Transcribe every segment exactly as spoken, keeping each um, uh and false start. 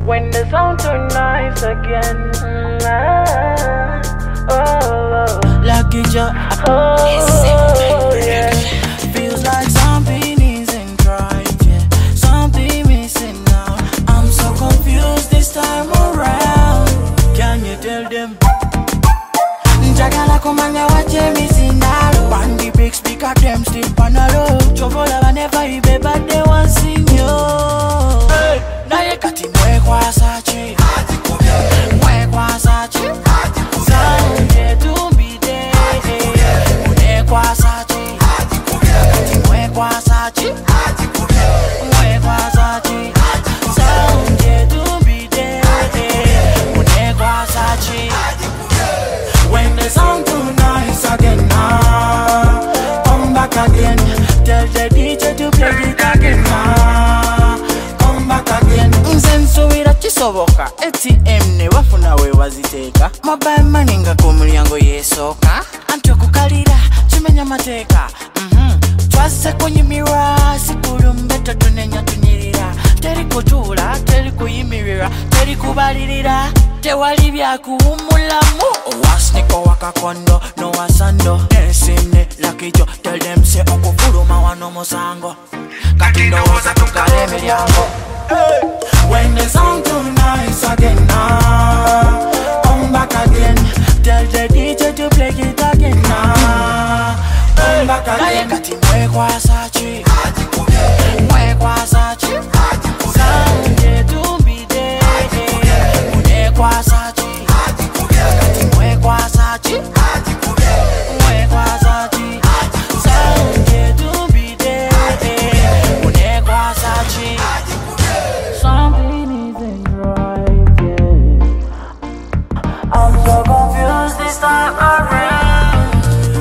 When the sound too nice again. Ah, oh, oh. Lucky Joe. Oh, yeah. Feels like something isn't right, yeah. Something missing now. I'm so confused this time around. Can you tell them? Njagala kumanya wache misinalo. Bandi big speaker them still panalo. Chovola whenever you be but they want sing yo. Hey, naye kati mwe kwa sachi. Mwe kwa sachi. Sound ye tumbide. Mwe kwa sachi. Kati mwe kwa sachi. Mwe kwa sachi. Sound ye tumbide. Mwe kwa sachi. When the sound too nice again now, come back again. Tell the D J to play it again now. Come back again. Nzenso wira chisoboka A T M ne wafuna we waziteka. Mobile money nga kumulyango yesoka. Antyo kukalira chimenya mateka. Mhm. Twase kunyimirwa sikulumbe tunenya tunyirira. Teri kutula, teri kuyimirira, teri kubalirira. Tewali bya kuwumulamu. Wasniko wakakondo no wasando. Nesine Lucky Joe. Tell them say okufuluma wano musango. Kati ndowoza tukale milyango. When the sound too nice again now, come back again. Tell the D J to play it again now. Come back again. Kati mwe kwa sachi. Mwe kwa sachi. Sound ye tumbide. Mwe kwa sachi. Kati mwe kwa sachi. Mwe kwa sachi. Sound ye tumbide. Mwe kwa sachi. Something isn't right, yeah. I'm so confused this time around.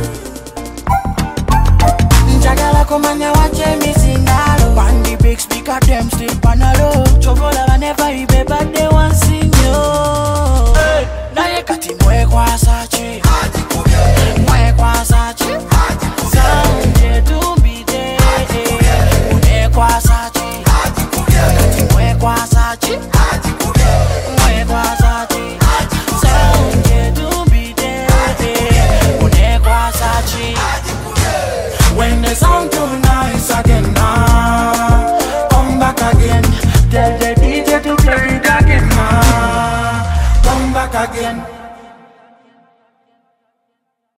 Njagala kumanya wache misinalo. Bandi big speaker them still panalo. Chovola whenever you be but they want sing yo. Hey, naye kati mwe kwa sachi. Mwe kwa sachi. Sound ye tumbide. Mwe kwa sachi. Kati mwe kwa sachi. Mwe kwa sachi. Sound ye tumbide. Mwe kwa sachi. When the sound